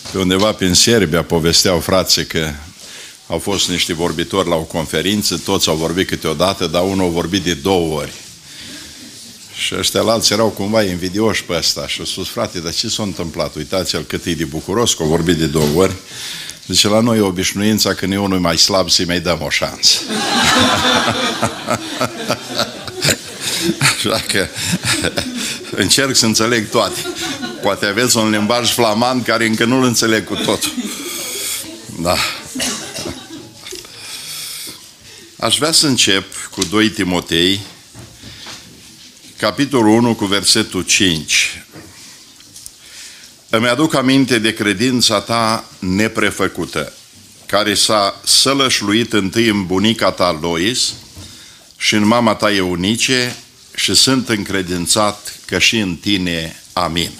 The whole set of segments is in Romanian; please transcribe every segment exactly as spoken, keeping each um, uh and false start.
Pe undeva prin Serbia povesteau frații că au fost niște vorbitori la o conferință, toți au vorbit câteodată, dar unul a vorbit de două ori. Și ăștia alții erau cumva invidioși pe ăsta și au spus: frate, dar ce s-a întâmplat? Uitați-l cât e de bucuros că a vorbit de două ori. Zice: la noi e obișnuința când e unul mai slab să-i mai dăm o șansă. Așa că încerc să înțeleg toate. Poate aveți un limbaj flamand care încă nu-l înțeleg cu totul. Da. Aș vrea să încep cu doi Timotei, capitolul unu cu versetul cinci. Îmi aduc aminte de credința ta neprefăcută, care s-a sălășluit întâi în bunica ta Lois și în mama ta Eunice, și sunt încredințat că și în tine. Amin.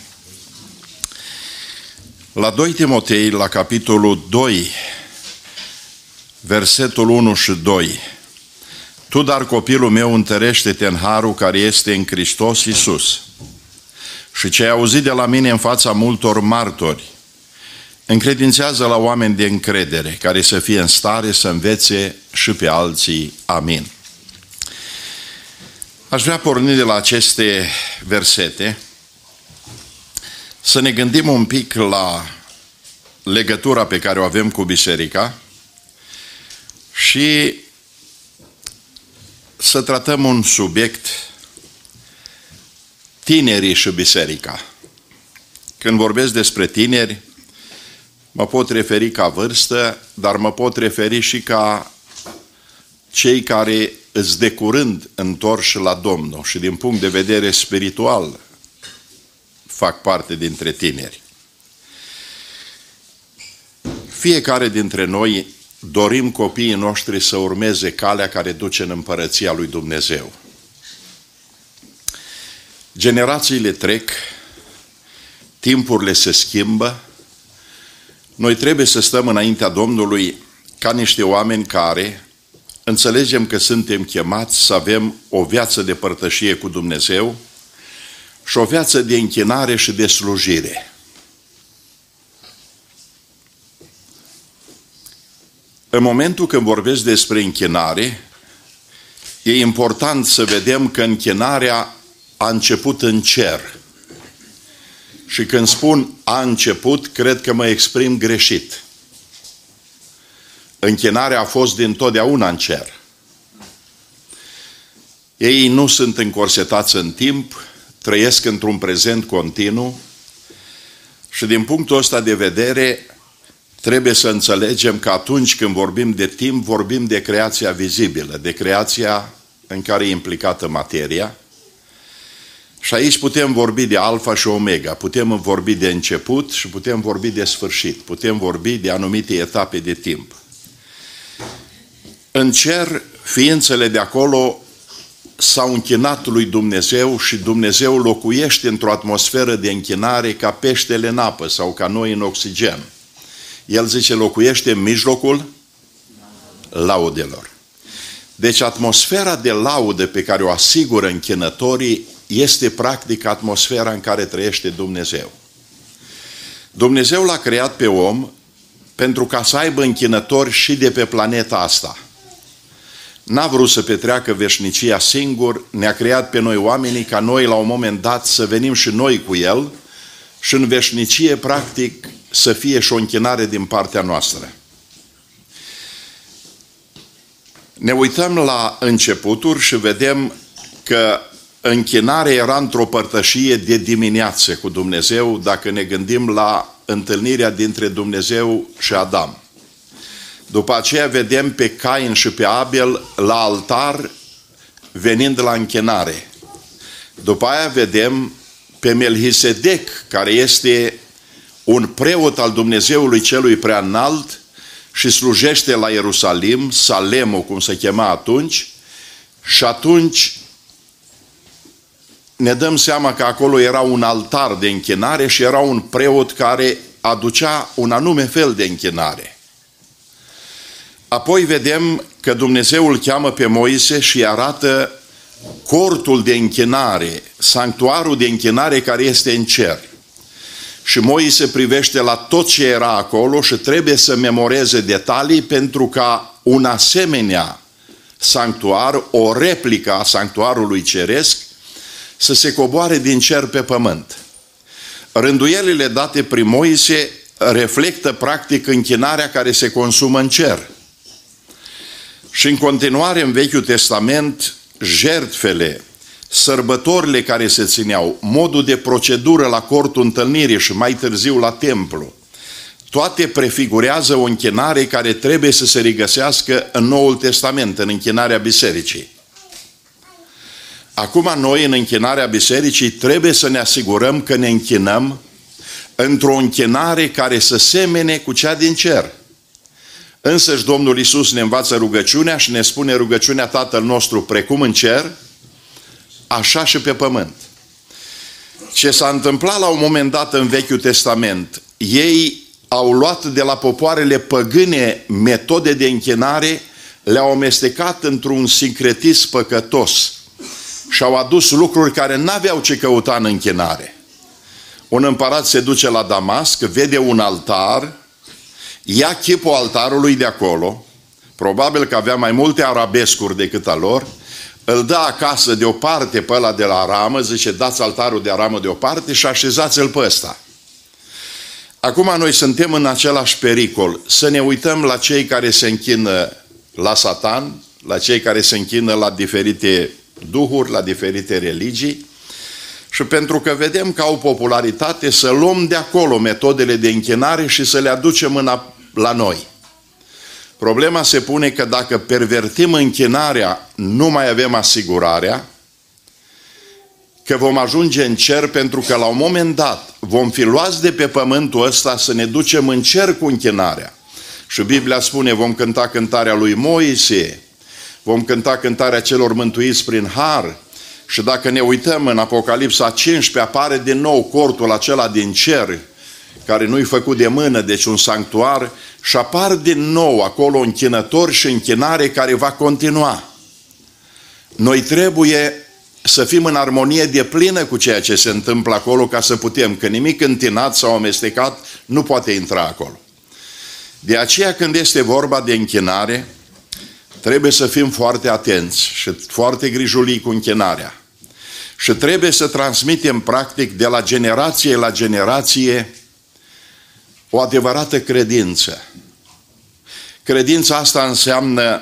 La doi Timotei, la capitolul doi, versetul unu și doi. Tu, dar copilul meu, întărește-te în harul care este în Hristos Iisus. Și ce ai auzit de la mine în fața multor martori, încredințează la oameni de încredere, care să fie în stare să învețe și pe alții. Amin. Aș vrea porni de la aceste versete să ne gândim un pic la legătura pe care o avem cu biserica și să tratăm un subiect: tinerii și biserica. Când vorbesc despre tineri, mă pot referi ca vârstă, dar mă pot referi și ca cei care îți de curând întorși la Domnul și din punct de vedere spiritual fac parte dintre tineri. Fiecare dintre noi dorim copiii noștri să urmeze calea care duce în împărăția lui Dumnezeu. Generațiile trec, timpurile se schimbă, noi trebuie să stăm înaintea Domnului ca niște oameni care înțelegem că suntem chemați să avem o viață de părtășie cu Dumnezeu și o viață de închinare și de slujire. În momentul când vorbesc despre închinare, e important să vedem că închinarea a început în cer. Și când spun a început, cred că mă exprim greșit. Închinarea a fost dintotdeauna în cer. Ei nu sunt încorsetați în timp, trăiesc într-un prezent continuu și din punctul ăsta de vedere trebuie să înțelegem că atunci când vorbim de timp, vorbim de creația vizibilă, de creația în care e implicată materia. Și aici putem vorbi de alfa și omega, putem vorbi de început și putem vorbi de sfârșit, putem vorbi de anumite etape de timp. În cer, ființele de acolo s-au închinat lui Dumnezeu și Dumnezeu locuiește într-o atmosferă de închinare ca peștele în apă sau ca noi în oxigen. El zice, locuiește în mijlocul laudelor. Deci atmosfera de laudă pe care o asigură închinătorii este practic atmosfera în care trăiește Dumnezeu. Dumnezeu l-a creat pe om pentru ca să aibă închinători și de pe planeta asta. N-a vrut să petreacă veșnicia singur, ne-a creat pe noi oamenii ca noi la un moment dat să venim și noi cu El și în veșnicie practic să fie și o închinare din partea noastră. Ne uităm la începuturi și vedem că închinarea era într-o părtășie de dimineață cu Dumnezeu, dacă ne gândim la întâlnirea dintre Dumnezeu și Adam. După aceea vedem pe Cain și pe Abel la altar venind la închinare. După aia vedem pe Melchisedec, care este un preot al Dumnezeului celui prea înalt și slujește la Ierusalim, Salemul, cum se chema atunci, și atunci ne dăm seama că acolo era un altar de închinare și era un preot care aducea un anume fel de închinare. Apoi vedem că Dumnezeu îl cheamă pe Moise și îi arată cortul de închinare, sanctuarul de închinare care este în cer. Și Moise privește la tot ce era acolo și trebuie să memoreze detalii pentru ca un asemenea sanctuar, o replică a sanctuarului ceresc, să se coboare din cer pe pământ. Rânduielile date prin Moise reflectă practic închinarea care se consumă în cer. Și în continuare în Vechiul Testament, jertfele, sărbătorile care se țineau, modul de procedură la cortul întâlnirii și mai târziu la templu, toate prefigurează o închinare care trebuie să se regăsească în Noul Testament, în închinarea bisericii. Acum noi, în închinarea bisericii, trebuie să ne asigurăm că ne închinăm într-o închinare care să semene cu cea din cer. Însăși Domnul Iisus ne învață rugăciunea și ne spune rugăciunea Tatăl nostru precum în cer, așa și pe pământ. Ce s-a întâmplat la un moment dat în Vechiul Testament, ei au luat de la popoarele păgâne metode de închinare, le-au amestecat într-un sincretism păcătos și au adus lucruri care n-aveau ce căuta în închinare. Un împărat se duce la Damasc, vede un altar, ia chipul altarului de acolo, probabil că avea mai multe arabescuri decât a lor, îl dă acasă deoparte pe ăla de la aramă, zice dați altarul de aramă deoparte și așezați-l pe ăsta. Acum noi suntem în același pericol, să ne uităm la cei care se închină la Satan, la cei care se închină la diferite duhuri, la diferite religii, și pentru că vedem că au popularitate, să luăm de acolo metodele de închinare și să le aducem în la noi. Problema se pune că dacă pervertim închinarea, nu mai avem asigurarea că vom ajunge în cer, pentru că la un moment dat vom fi luați de pe pământul ăsta să ne ducem în cer cu închinarea. Și Biblia spune, vom cânta cântarea lui Moise, vom cânta cântarea celor mântuiți prin har. Și dacă ne uităm în Apocalipsa cincisprezece, apare din nou cortul acela din cer, care nu-i făcut de mână, deci un sanctuar, și apar din nou acolo închinători și închinare care va continua. Noi trebuie să fim în armonie deplină cu ceea ce se întâmplă acolo, ca să putem, că nimic întinat sau amestecat nu poate intra acolo. De aceea, când este vorba de închinare, trebuie să fim foarte atenți și foarte grijulii cu închinarea. Și trebuie să transmitem practic de la generație la generație o adevărată credință. Credința asta înseamnă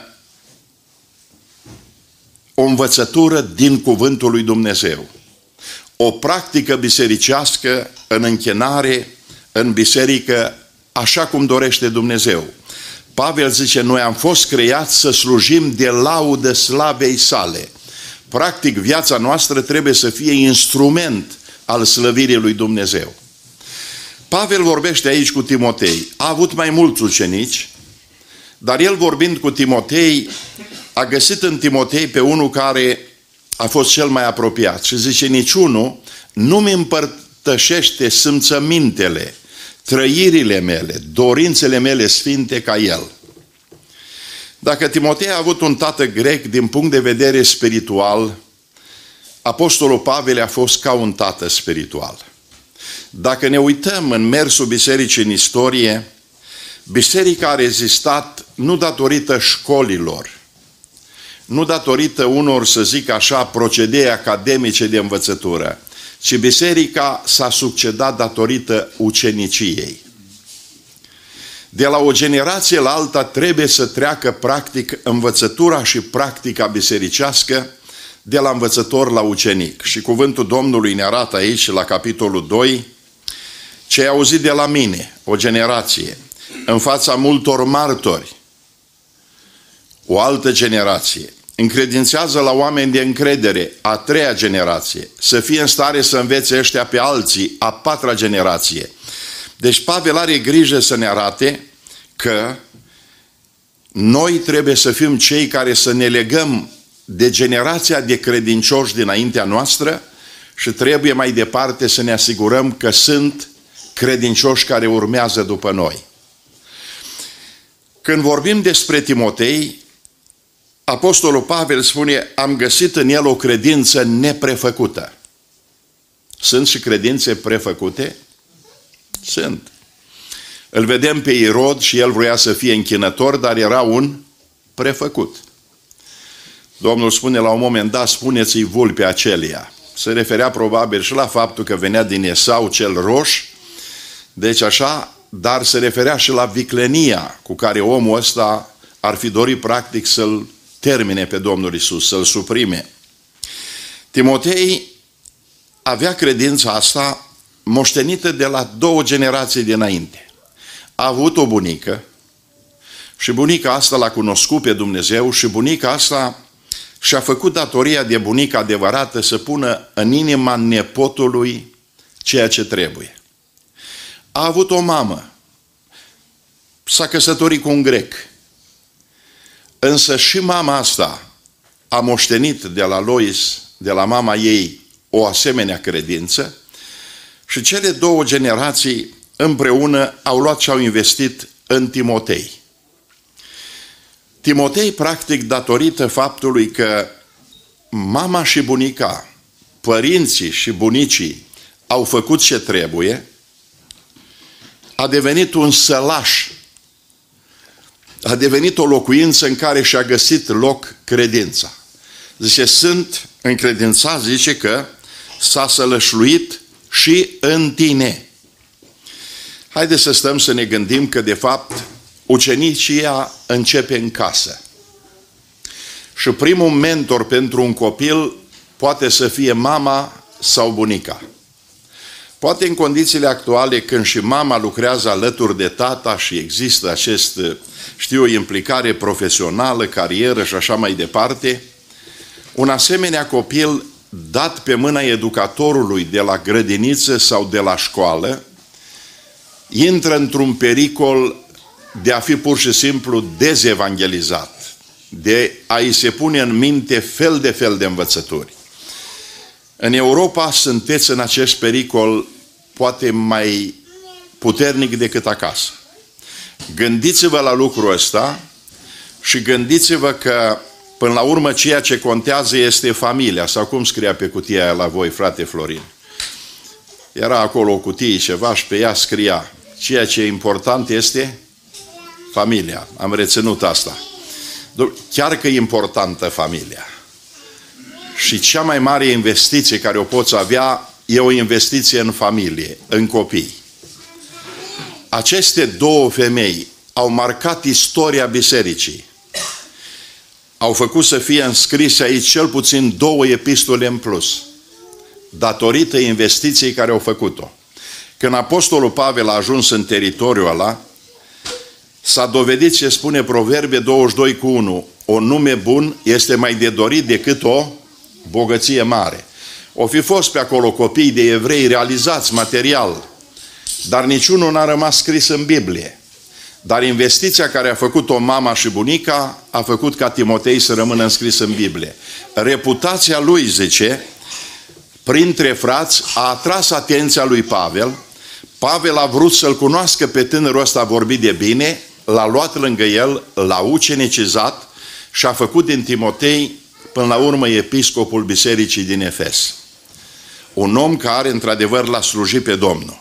o învățătură din Cuvântul lui Dumnezeu. O practică bisericească în închinare, în biserică, așa cum dorește Dumnezeu. Pavel zice, noi am fost creați să slujim de laudă slavei sale. Practic, viața noastră trebuie să fie instrument al slăvirii lui Dumnezeu. Pavel vorbește aici cu Timotei. A avut mai mulți ucenici, dar el, vorbind cu Timotei, a găsit în Timotei pe unul care a fost cel mai apropiat și zice, niciunul nu-mi împărtășește simțămintele, trăirile mele, dorințele mele sfinte ca el. Dacă Timotei a avut un tată grec din punct de vedere spiritual, Apostolul Pavel a fost ca un tată spiritual. Dacă ne uităm în mersul bisericii în istorie, biserica a rezistat nu datorită școlilor, nu datorită unor, să zic așa, procedee academice de învățătură, ci biserica s-a succedat datorită uceniciei. De la o generație la alta trebuie să treacă practic învățătura și practica bisericească de la învățător la ucenic. Și cuvântul Domnului ne arată aici, la capitolul doi, ce ai auzit de la mine, o generație, în fața multor martori, o altă generație, încredințează la oameni de încredere, a treia generație, să fie în stare să învețe ăștia pe alții, a patra generație. Deci Pavel are grijă să ne arate că noi trebuie să fim cei care să ne legăm de generația de credincioși dinaintea noastră și trebuie mai departe să ne asigurăm că sunt credincioși care urmează după noi. Când vorbim despre Timotei, Apostolul Pavel spune, am găsit în el o credință neprefăcută. Sunt și credințe prefăcute? Sunt. Îl vedem pe Irod și el vrea să fie închinător, dar era un prefăcut. Domnul spune la un moment dat, spuneți-i vulpe acelia. Se referea probabil și la faptul că venea din Esau cel roș, deci așa, dar se referea și la viclenia cu care omul ăsta ar fi dorit practic să-l termine pe Domnul Iisus, să-l suprime. Timotei avea credința asta moștenită de la două generații dinainte. A avut o bunică și bunica asta l-a cunoscut pe Dumnezeu și bunica asta și-a făcut datoria de bunică adevărată să pună în inima nepotului ceea ce trebuie. A avut o mamă, s-a căsătorit cu un grec, însă și mama asta a moștenit de la Lois, de la mama ei, o asemenea credință și cele două generații împreună au luat și au investit în Timotei. Timotei, practic, datorită faptului că mama și bunica, părinții și bunicii au făcut ce trebuie, a devenit un sălaș, a devenit o locuință în care și-a găsit loc credința. Zice, sunt încredințat, zice că s-a sălășluit și în tine. Haideți să stăm să ne gândim că, de fapt, ucenicia începe în casă. Și primul mentor pentru un copil poate să fie mama sau bunica. Poate în condițiile actuale, când și mama lucrează alături de tata și există acest, știu, implicare profesională, carieră și așa mai departe, un asemenea copil dat pe mâna educatorului de la grădiniță sau de la școală, intră într-un pericol de a fi pur și simplu dezevangelizat, de a-i se pune în minte fel de fel de învățături. În Europa sunteți în acest pericol poate mai puternic decât acasă. Gândiți-vă la lucrul ăsta și gândiți-vă că până la urmă ceea ce contează este familia, sau cum scria pe cutia aia la voi, frate Florin? Era acolo o cutie ceva și pe ea scria, ceea ce e important este familia. Am reținut asta. Chiar că e importantă familia. Și cea mai mare investiție care o poți avea e o investiție în familie, în copii. Aceste două femei au marcat istoria bisericii. Au făcut să fie înscrise aici cel puțin două epistole în plus, datorită investiției care au făcut-o. Când apostolul Pavel a ajuns în teritoriul ăla, s-a dovedit ce spune Proverbe douăzeci și doi cu unu. Un nume bun este mai de dorit decât o bogăție mare. O fi fost pe acolo copii de evrei realizați material, dar niciunul n-a rămas scris în Biblie. Dar investiția care a făcut-o mama și bunica a făcut ca Timotei să rămână înscris în Biblie. Reputația lui, zice, printre frați a atras atenția lui Pavel. Pavel a vrut să-l cunoască pe tânărul ăsta, a vorbit de bine, l-a luat lângă el, l-a ucenicizat și a făcut din Timotei până la urmă episcopul bisericii din Efes. Un om care într-adevăr l-a slujit pe Domnul.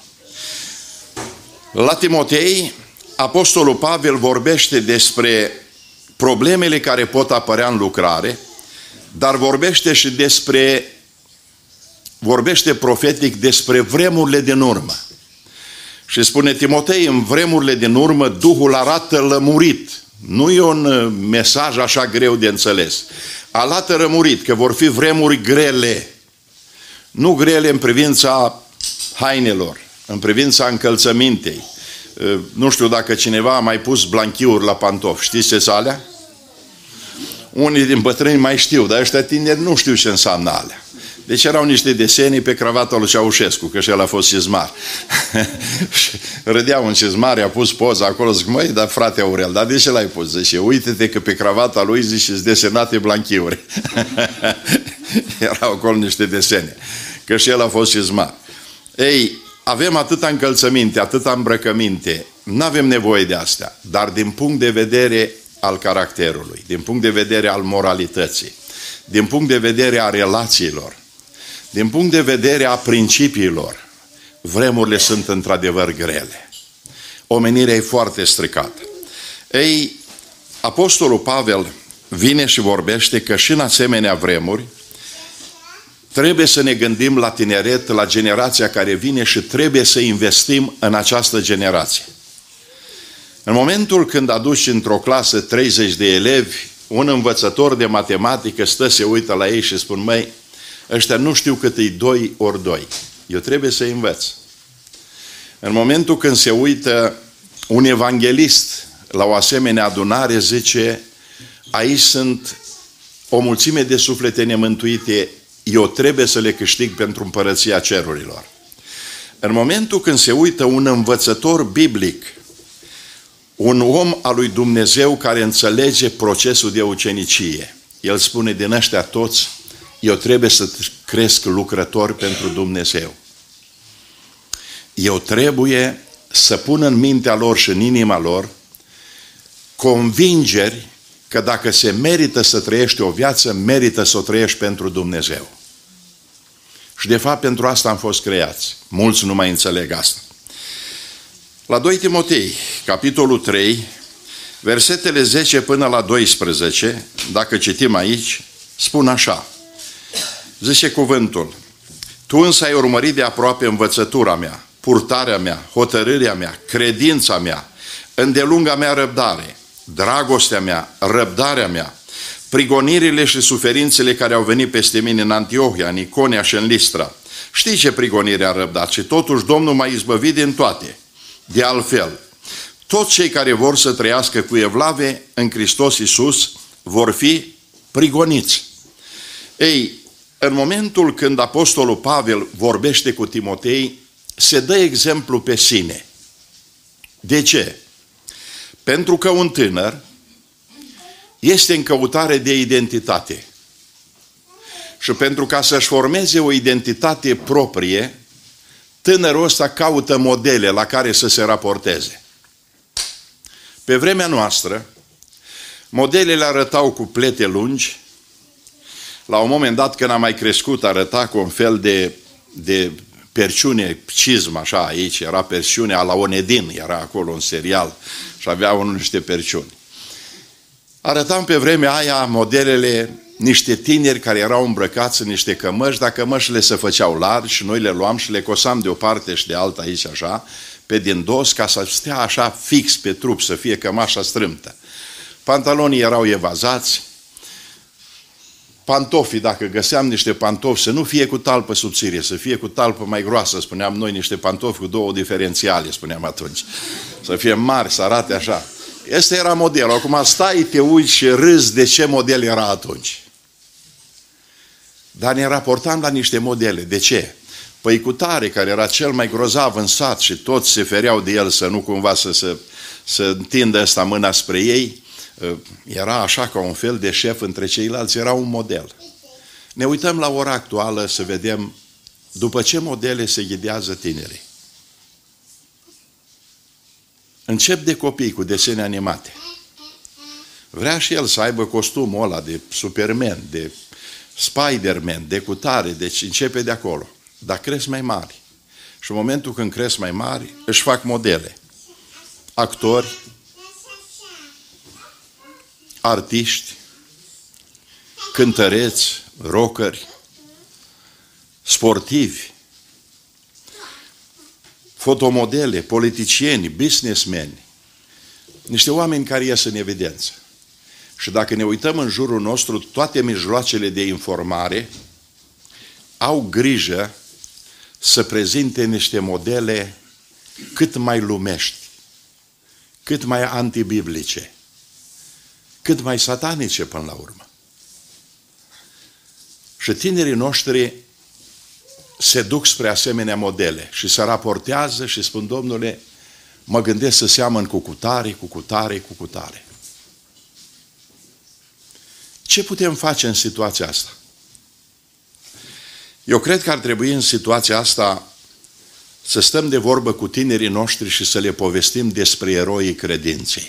La Timotei, apostolul Pavel vorbește despre problemele care pot apărea în lucrare, dar vorbește și despre, vorbește profetic despre vremurile din urmă. Și spune Timotei, în vremurile din urmă, Duhul arată lămurit. Nu e un mesaj așa greu de înțeles. Arată lămurit că vor fi vremuri grele. Nu grele în privința hainelor, în privința încălțămintei. Nu știu dacă cineva a mai pus blanchiuri la pantofi. Știți ce-s alea? Unii din bătrâni mai știu, dar ăștia tineri nu știu ce înseamnă alea. Deci erau niște desenii pe cravata lui Ceaușescu, că și el a fost cizmar. Râdea un cizmar, i-a pus poza acolo, zic, măi, dar frate Aurel, dar de ce l-ai pus? Zice, uite-te că pe cravata lui, zice, sunt desenate blanchiuri. Erau acolo niște desene, că și el a fost cizmar. Ei, avem atâta încălțăminte, atâta îmbrăcăminte, nu avem nevoie de astea, dar din punct de vedere al caracterului, din punct de vedere al moralității, din punct de vedere a relațiilor, din punct de vedere a principiilor, vremurile sunt într-adevăr grele. Omenirea e foarte stricată. Ei, Apostolul Pavel vine și vorbește că și în asemenea vremuri trebuie să ne gândim la tineret, la generația care vine și trebuie să investim în această generație. În momentul când aduci într-o clasă treizeci de elevi, un învățător de matematică stă, se uită la ei și spun: măi, ăștia nu știu cât e doi ori doi. Eu trebuie să învăț. În momentul când se uită un evanghelist la o asemenea adunare, zice: aici sunt o mulțime de suflete nemântuite, eu trebuie să le câștig pentru împărăția cerurilor. În momentul când se uită un învățător biblic, un om al lui Dumnezeu care înțelege procesul de ucenicie, el spune: din ăștia toți, eu trebuie să cresc lucrători pentru Dumnezeu. Eu trebuie să pun în mintea lor și în inima lor convingeri că dacă se merită să trăiești o viață, merită să o trăiești pentru Dumnezeu. Și de fapt pentru asta am fost creați. Mulți nu mai înțeleg asta. La doi Timotei, capitolul trei, versetele zece până la doisprezece, dacă citim aici, spun așa. Zice cuvântul: tu însă ai urmărit de aproape învățătura mea, purtarea mea, hotărârea mea, credința mea, îndelunga mea răbdare, dragostea mea, răbdarea mea, prigonirile și suferințele care au venit peste mine în Antiohia, în Iconia și în Listra. Știi ce prigonire a răbdat și totuși Domnul m-a izbăvit din toate. De altfel, toți cei care vor să trăiască cu evlave în Hristos Iisus vor fi prigoniți. Ei, în momentul când Apostolul Pavel vorbește cu Timotei, se dă exemplu pe sine. De ce? Pentru că un tânăr este în căutare de identitate. Și pentru ca să-și formeze o identitate proprie, tânărul ăsta caută modele la care să se raporteze. Pe vremea noastră, modelele arătau cu plete lungi. La un moment dat, când a mai crescut, arăta cu un fel de, de perciune, cizm, așa, aici era perciunea la Onedin, era acolo un serial și avea unul niște perciuni. Arătam pe vremea aia modelele, niște tineri care erau îmbrăcați în niște cămăși, dar cămășile se făceau largi și noi le luam și le cosam de o parte și de alta aici așa, pe din dos, ca să stea așa fix pe trup, să fie cămașa strâmtă. Pantalonii erau evazați, pantofii, dacă găseam niște pantofi, să nu fie cu talpă subțire, să fie cu talpă mai groasă, spuneam noi, niște pantofi cu două diferențiale, spuneam atunci. Să fie mari, să arate așa. Este era modelul. Acum stai, te uiți și râzi de ce model era atunci. Dar ne raportam la niște modele. De ce? Păi cu tare, care era cel mai grozav în sat și toți se fereau de el să nu cumva să, să, să întindă ăsta mâna spre ei, era așa ca un fel de șef între ceilalți, era un model. Ne uităm la ora actuală să vedem după ce modele se ghidează tinerii. Încep de copii cu desene animate. Vrea și el să aibă costumul ăla de Superman, de Spider-Man, de cutare, deci începe de acolo. Dar cresc mai mari. Și în momentul când cresc mai mari, își fac modele. Actori, artiști, cântăreți, rockeri, sportivi, fotomodele, politicieni, businessmeni, niște oameni care ies în evidență. Și dacă ne uităm în jurul nostru, toate mijloacele de informare au grijă să prezinte niște modele cât mai lumești, cât mai antibiblice, cât mai satanice până la urmă. Și tinerii noștri se duc spre asemenea modele și se raportează și spun: Domnule, mă gândesc să seamăn cu cutare, cu cutare, cu cutare. Ce putem face în situația asta? Eu cred că ar trebui în situația asta să stăm de vorbă cu tinerii noștri și să le povestim despre eroii credinței.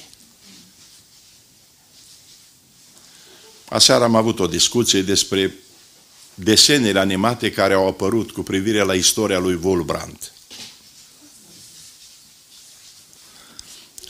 Aseară am avut o discuție despre desenele animate care au apărut cu privire la istoria lui Wulbrand.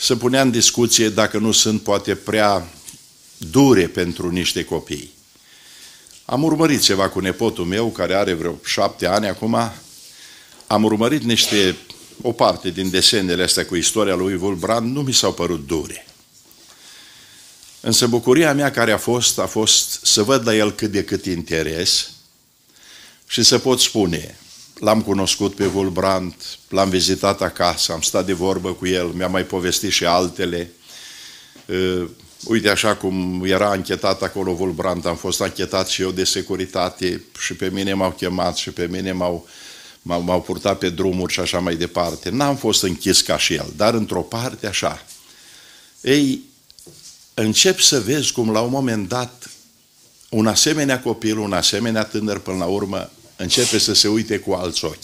se punea în discuție dacă nu sunt poate prea dure pentru niște copii. Am urmărit ceva cu nepotul meu, care are vreo șapte ani acum, am urmărit niște, o parte din desenele astea cu istoria lui Wulfbrand, nu mi s-au părut dure. Însă bucuria mea care a fost, a fost să văd la el cât de cât interes și să pot spune, l-am cunoscut pe Wulfbrand, l-am vizitat acasă, am stat de vorbă cu el, mi-a mai povestit și altele. Uh, uite, așa cum era anchetat acolo Wulfbrand, am fost anchetat și eu de securitate și pe mine m-au chemat și pe mine m-au, m-au, m-au purtat pe drumuri și așa mai departe. N-am fost închis ca și el, dar într-o parte așa. Ei, încep să vezi cum la un moment dat un asemenea copil, un asemenea tânăr, până la urmă, începe să se uite cu alți ochi.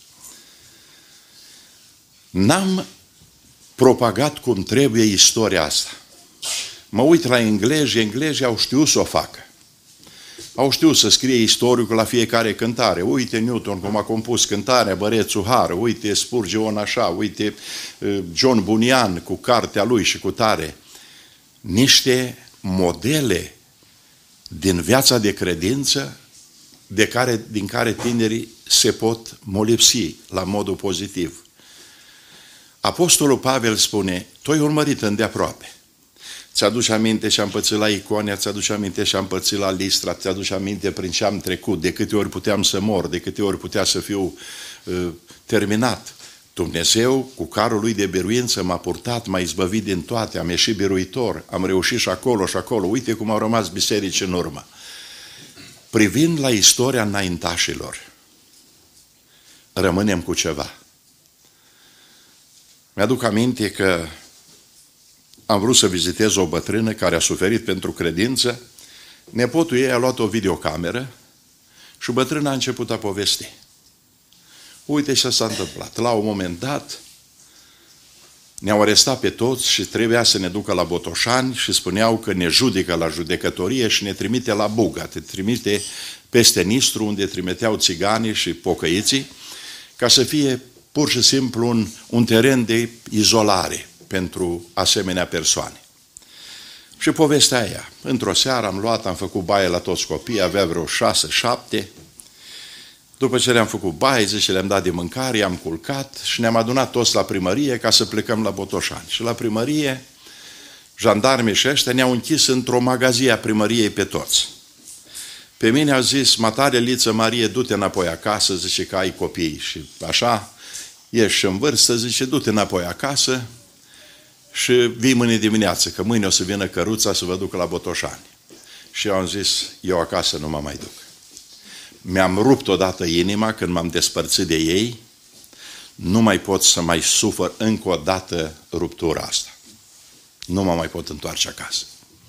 N-am propagat cum trebuie istoria asta. Mă uit la englezi, englezii au știut să o facă. Au știut să scrie istoricul la fiecare cântare. Uite Newton cum a compus cântarea Bărețul Har, uite Spurgeon așa, uite John Bunyan cu cartea lui și cu tare. Niște modele din viața de credință de care, din care tinerii se pot molipsi la modul pozitiv. Apostolul Pavel spune, tu ai urmărit îndeaproape. Ți-aduci aminte ce am pățit la Iconia, ți-aduci aminte ce am pățit la Listra, ți-aduci aminte prin ce am trecut, de câte ori puteam să mor, de câte ori putea să fiu uh, terminat. Dumnezeu, cu carul lui de biruință, m-a purtat, m-a izbăvit din toate, am ieșit biruitor, am reușit și acolo și acolo. Uite cum au rămas biserici în urmă. Privind la istoria înaintașilor, rămânem cu ceva. Mi-aduc aminte că am vrut să vizitez o bătrână care a suferit pentru credință. Nepotul ei a luat o videocameră și bătrâna a început a povesti. Uite ce s-a întâmplat. La un moment dat ne-au arestat pe toți și trebuia să ne ducă la Botoșani și spuneau că ne judecă la judecătorie și ne trimite la Buga, te trimite peste Nistru, unde trimiteau țiganii și pocăiții, ca să fie pur și simplu un, un teren de izolare pentru asemenea persoane. Și povestea aia. Într-o seară am luat, am făcut baie la toți copiii, avea vreo șase, șapte. După ce le-am făcut baie, zice, le-am dat de mâncare, i-am culcat și ne-am adunat toți la primărie ca să plecăm la Botoșani. Și la primărie, jandarmii și ăștia ne-au închis într-o magazie a primăriei pe toți. Pe mine au zis, matare Liță Marie, du-te înapoi acasă, zice că ai copii. Și așa, ești în vârstă, zice, du-te înapoi acasă și vii mâine dimineață, că mâine o să vină căruța să vă ducă la Botoșani. Și eu am zis, eu acasă nu mă mai duc. Mi-am rupt odată inima când m-am despărțit de ei, nu mai pot să mai sufăr încă o dată ruptura asta. Nu mă mai pot întoarce acasă.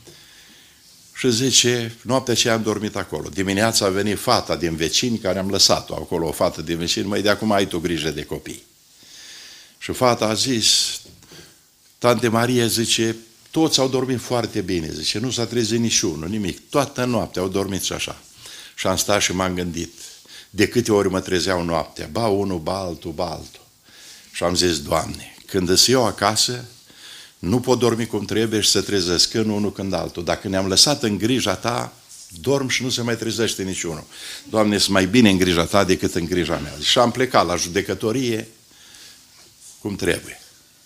Și zice, noaptea aceea am dormit acolo. Dimineața a venit fata din vecini care am lăsat-o acolo, o fată din vecini, măi, de acum ai tu grijă de copii. Și fata a zis, tante Marie, zice, toți au dormit foarte bine, zice, nu s-a trezit niciunul, nimic, toată noaptea au dormit și așa. Și am stat și m-am gândit, de câte ori mă trezeau noaptea, ba unul, ba altul, ba altul. Și am zis, Doamne, când îs eu acasă, nu pot dormi cum trebuie și să trezesc când unul, când altul. Dacă ne-am lăsat în grija Ta, dorm și nu se mai trezește niciunul. Doamne, sunt mai bine în grija Ta decât în grija mea. Și am plecat la judecătorie cum trebuie.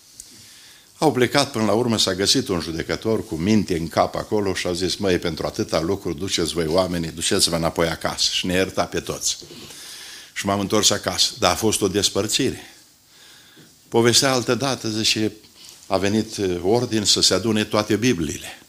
Au plecat până la urmă, s-a găsit un judecător cu minte în cap acolo și a zis, măi, pentru atâta lucru, duceți voi oamenii, duceți-vă înapoi acasă. Și ne ierta pe toți. Și m-am întors acasă. Dar a fost o despărțire. Povestea altă dată, zice, a venit ordin să se adune toate Bibliile.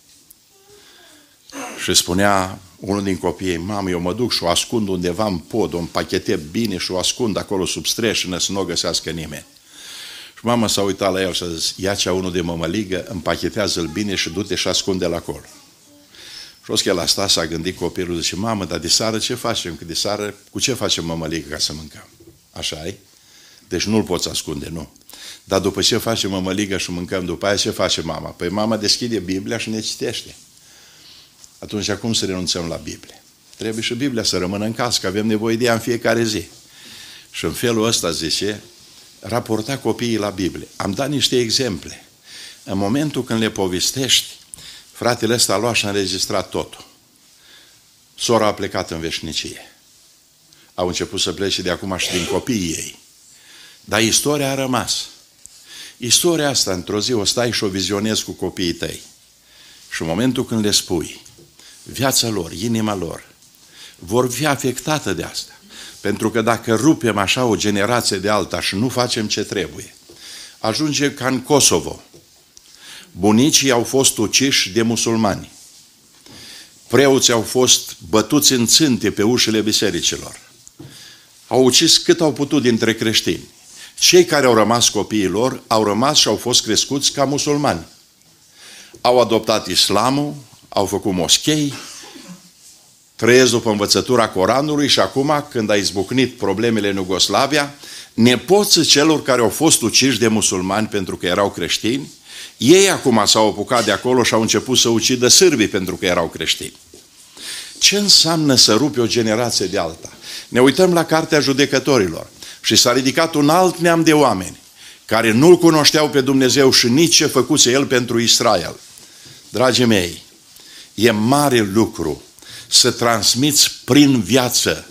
Și spunea unul din copiii, mamă, eu mă duc și o ascund undeva în pod, o împachetez bine și o ascund acolo sub streșină să nu o găsească nimeni. Și mama s-a uitat la el și a zis, ia cea unul de mămăligă, împachetează-l bine și du-te și ascunde-l acolo. Și o să el a stat, s-a gândit copilul, zice, mamă, dar de seară ce facem? Că de seară, cu ce facem mămăligă ca să mâncăm? Așa-i? Deci nu-l poți ascunde, nu. Dar după ce facem mămăligă și mâncăm, după aia ce face mama? Păi mama deschide Biblia și ne citește. Atunci cum să renunțăm la Biblie? Trebuie și Biblia să rămână în casă, că avem nevoie de ea în fiecare zi. Și în felul ăsta, zice, raporta copiii la Biblie. Am dat niște exemple în momentul când le povestești, fratele ăsta a luat și a înregistrat totul. Sora a plecat în veșnicie. Au început să plece de acum și din copiii ei. Dar istoria a rămas. Istoria asta, într-o zi, o stai și o vizionezi cu copiii tăi. Și în momentul când le spui, viața lor, inima lor, vor fi afectată de asta. Pentru că dacă rupem așa o generație de alta și nu facem ce trebuie, ajunge ca în Kosovo. Bunicii au fost uciși de musulmani. Preoții au fost bătuți în țânte pe ușile bisericilor. Au ucis cât au putut dintre creștini. Cei care au rămas copiii lor au rămas și au fost crescuți ca musulmani. Au adoptat islamul, au făcut moschei, trăiesc după învățătura Coranului și acum, când a izbucnit problemele în Iugoslavia, nepoții celor care au fost uciși de musulmani pentru că erau creștini, ei acum s-au apucat de acolo și au început să ucidă sârbii pentru că erau creștini. Ce înseamnă să rupi o generație de alta? Ne uităm la Cartea Judecătorilor și s-a ridicat un alt neam de oameni care nu-L cunoșteau pe Dumnezeu și nici ce făcuse El pentru Israel. Dragii mei, e mare lucru să transmiți prin viață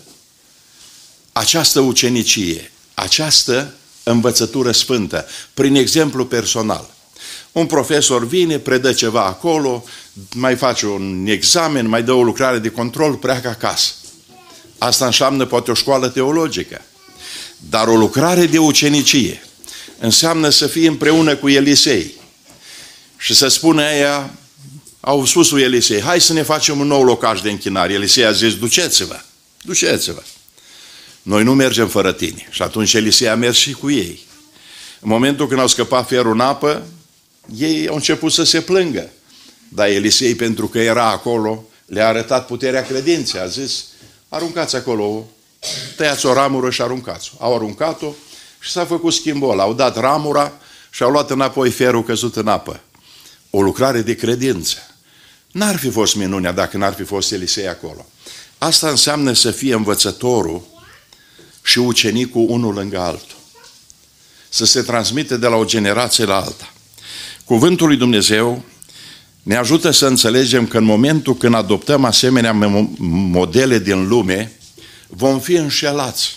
această ucenicie, această învățătură sfântă, prin exemplu personal. Un profesor vine, predă ceva acolo, mai face un examen, mai dă o lucrare de control, pleacă acasă. Asta înseamnă poate o școală teologică. Dar o lucrare de ucenicie înseamnă să fie împreună cu Elisei și să spună ea, au spus lui Elisei, hai să ne facem un nou locaș de închinare. Elisei a zis, duceți-vă, duceți-vă. Noi nu mergem fără tine. Și atunci Elisei a mers și cu ei. În momentul când au scăpat ferul în apă, ei au început să se plângă. Dar Elisei, pentru că era acolo, le-a arătat puterea credinței. A zis, aruncați acolo, tăiați o ramură și aruncați-o. Au aruncat-o și s-a făcut schimbul ăla. Au dat ramura și au luat înapoi ferul căzut în apă. O lucrare de credință. N-ar fi fost minunea dacă n-ar fi fost Elisei acolo. Asta înseamnă să fie învățătorul și ucenicul unul lângă altul. Să se transmite de la o generație la alta. Cuvântul lui Dumnezeu ne ajută să înțelegem că în momentul când adoptăm asemenea modele din lume, vom fi înșelați.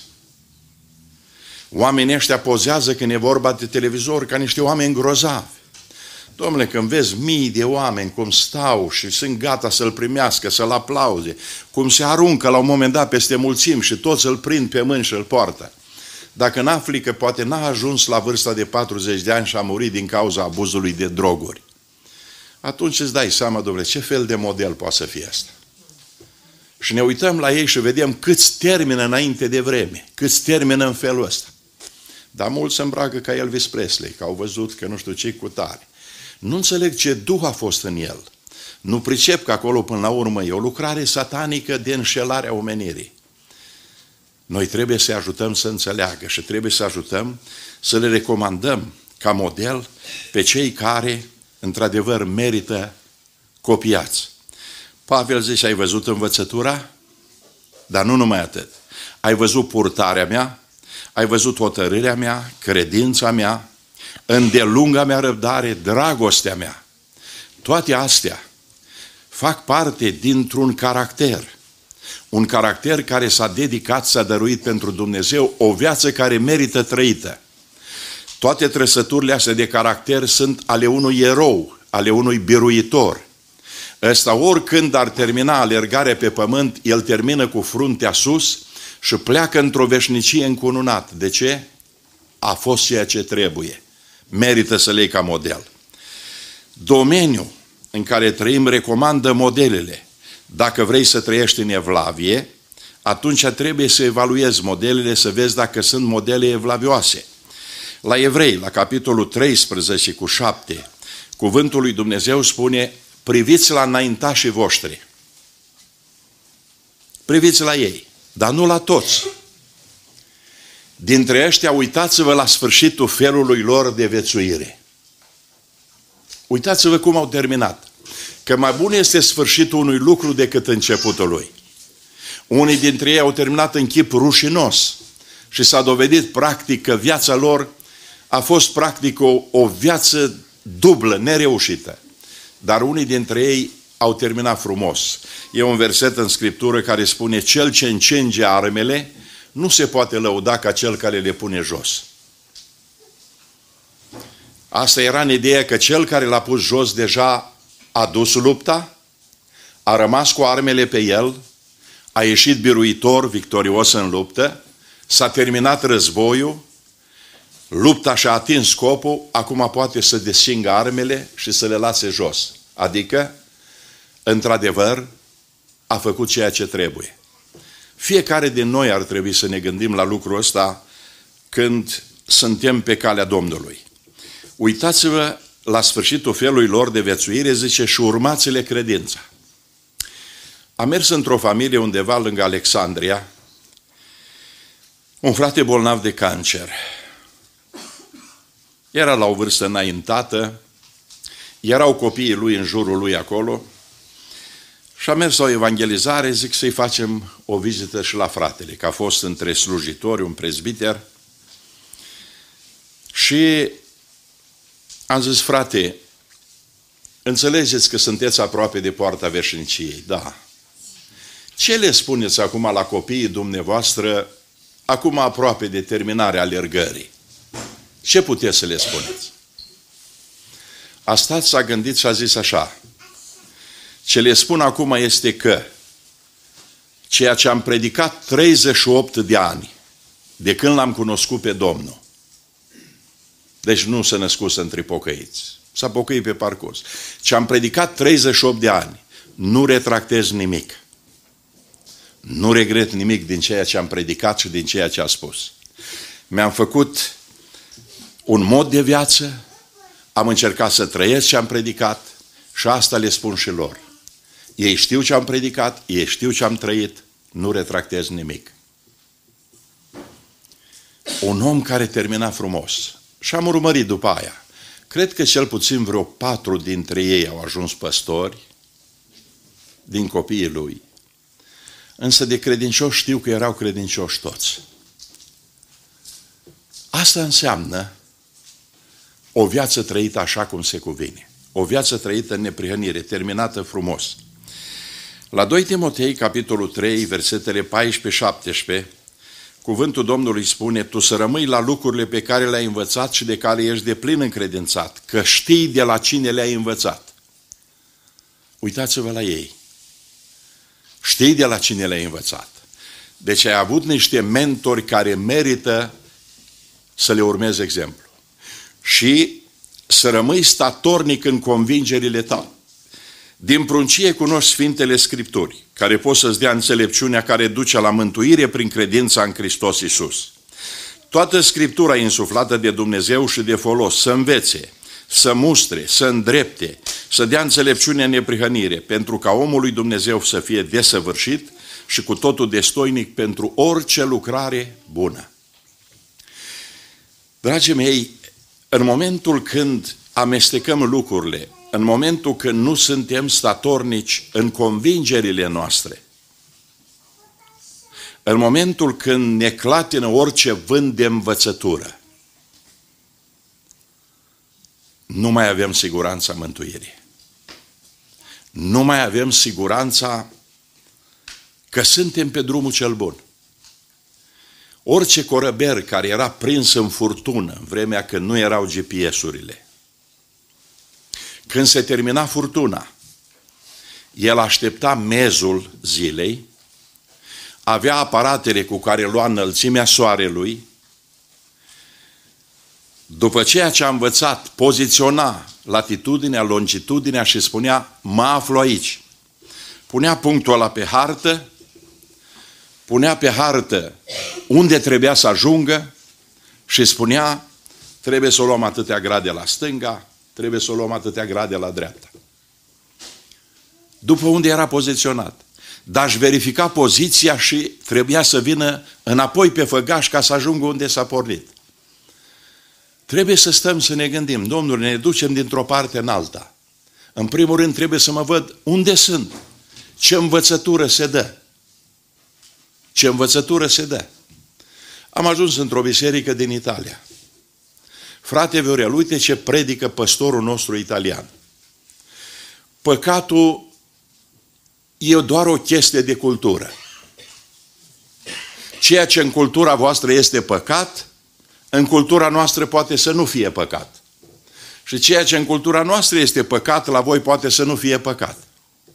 Oamenii ăștia pozează când e vorba de televizor ca niște oameni grozavi. Dom'le, când vezi mii de oameni cum stau și sunt gata să-l primească, să-l aplauze, cum se aruncă la un moment dat peste mulțimi și toți îl prind pe mâini și îl poartă. Dacă n-afli că poate n-a ajuns la vârsta de patruzeci de ani și a murit din cauza abuzului de droguri, atunci îți dai seama, dom'le, ce fel de model poate să fie asta. Și ne uităm la ei și vedem câți termină înainte de vreme, câți termină în felul ăsta. Dar mulți se îmbracă ca Elvis Presley, că au văzut că nu știu ce cu tare. Nu înțeleg ce duh a fost în el. Nu pricep că acolo până la urmă e o lucrare satanică de înșelare a omenirii. Noi trebuie să ajutăm să înțeleagă și trebuie să ajutăm să le recomandăm ca model pe cei care într-adevăr merită copiați. Pavel zice, ai văzut învățătura? Dar nu numai atât. Ai văzut purtarea mea, ai văzut hotărârea mea, credința mea, îndelunga mea răbdare, dragostea mea. Toate astea fac parte dintr-un caracter. Un caracter care s-a dedicat, s-a dăruit pentru Dumnezeu, o viață care merită trăită. Toate trăsăturile astea de caracter sunt ale unui erou, ale unui biruitor. Ăsta, oricând ar termina alergarea pe pământ, el termină cu fruntea sus și pleacă într-o veșnicie încununat. De ce? A fost ceea ce trebuie. Merită să le iei ca model. Domeniul în care trăim recomandă modelele. Dacă vrei să trăiești în evlavie, atunci trebuie să evaluezi modelele, să vezi dacă sunt modele evlavioase. La Evrei, la capitolul treisprezece cu șapte, cuvântul lui Dumnezeu spune, priviți la înaintașii voștri. Priviți la ei, dar nu la toți. Dintre ăștia, uitați-vă la sfârșitul felului lor de viețuire. Uitați-vă cum au terminat. Că mai bun este sfârșitul unui lucru decât începutul lui. Unii dintre ei au terminat în chip rușinos și s-a dovedit practic că viața lor a fost practic o, o viață dublă, nereușită. Dar unii dintre ei au terminat frumos. E un verset în Scriptură care spune: cel ce încinge armele nu se poate lăuda ca cel care le pune jos. Asta era în ideea că cel care l-a pus jos deja a dus lupta, a rămas cu armele pe el, a ieșit biruitor, victorios în luptă, s-a terminat războiul, lupta și-a atins scopul, acum poate să descingă armele și să le lase jos. Adică, într-adevăr, a făcut ceea ce trebuie. Fiecare din noi ar trebui să ne gândim la lucrul ăsta când suntem pe calea Domnului. Uitați-vă la sfârșitul felului lor de viețuire, zice: și urmați-le credința. Am mers într-o familie undeva lângă Alexandria, un frate bolnav de cancer. Era la o vârstă înaintată, erau copiii lui în jurul lui acolo și am mers la o evangelizare, zic să-i facem o vizită și la fratele, că a fost între slujitori, un prezbiter. Și am zis: frate, înțelegeți că sunteți aproape de poarta veșniciei? Da. Ce le spuneți acum la copiii dumneavoastră, acum aproape de terminarea alergării? Ce puteți să le spuneți? A stat, s-a gândit și a zis așa: ce le spun acum este că ceea ce am predicat treizeci și opt de ani, de când l-am cunoscut pe Domnul, deci nu s-a născut între pocăiți, s-a pocăit pe parcurs, ce am predicat treizeci și opt de ani, nu retractez nimic. Nu regret nimic din ceea ce am predicat și din ceea ce am spus. Mi-am făcut un mod de viață, am încercat să trăiesc ce am predicat și asta le spun și lor. Ei știu ce am predicat, ei știu ce am trăit, nu retractez nimic. Un om care termina frumos. Și am urmărit după aia. Cred că cel puțin vreo patru dintre ei au ajuns păstori din copiii lui. Însă de credincioși știu că erau credincioși toți. Asta înseamnă o viață trăită așa cum se cuvine. O viață trăită în neprihănire, terminată frumos. La doi Timotei, capitolul trei, versetele paisprezece șaptesprezece, cuvântul Domnului spune: tu să rămâi la lucrurile pe care le-ai învățat și de care ești deplin încredințat, că știi de la cine le-ai învățat. Uitați-vă la ei. Știi de la cine le-ai învățat. Deci ai avut niște mentori care merită să le urmezi exemplu. Și să rămâi statornic în convingerile tale. Din pruncie cunoști Sfintele Scripturi, care pot să-ți dea înțelepciunea care duce la mântuire prin credința în Hristos Iisus. Toată Scriptura e insuflată de Dumnezeu și de folos, să învețe, să mustre, să îndrepte, să dea înțelepciunea în neprihănire, pentru ca omul lui Dumnezeu să fie desăvârșit și cu totul destoinic pentru orice lucrare bună. Dragii mei, în momentul când amestecăm lucrurile, în momentul când nu suntem statornici în convingerile noastre, în momentul când ne clatină orice vânt de învățătură, nu mai avem siguranța mântuirii. Nu mai avem siguranța că suntem pe drumul cel bun. Orice corăber care era prins în furtună, în vremea când nu erau G P S-urile, când se termina furtuna, el aștepta mezul zilei, avea aparatele cu care lua înălțimea soarelui, după ceea ce a învățat, poziționa latitudinea, longitudinea și spunea: mă aflu aici. Punea punctul ăla pe hartă, punea pe hartă unde trebuia să ajungă și spunea: trebuie să o luăm atâtea grade la stânga, trebuie să o luăm atâtea grade la dreapta. După unde era poziționat. Dar își verifica poziția și trebuia să vină înapoi pe făgaș ca să ajungă unde s-a pornit. Trebuie să stăm să ne gândim: Domnule, ne ducem dintr-o parte în alta. În primul rând trebuie să mă văd unde sunt, ce învățătură se dă. Ce învățătură se dă. Am ajuns într-o biserică din Italia. Frate Viorel, uite ce predică păstorul nostru italian. Păcatul e doar o chestie de cultură. Ceea ce în cultura voastră este păcat, în cultura noastră poate să nu fie păcat. Și ceea ce în cultura noastră este păcat, la voi poate să nu fie păcat.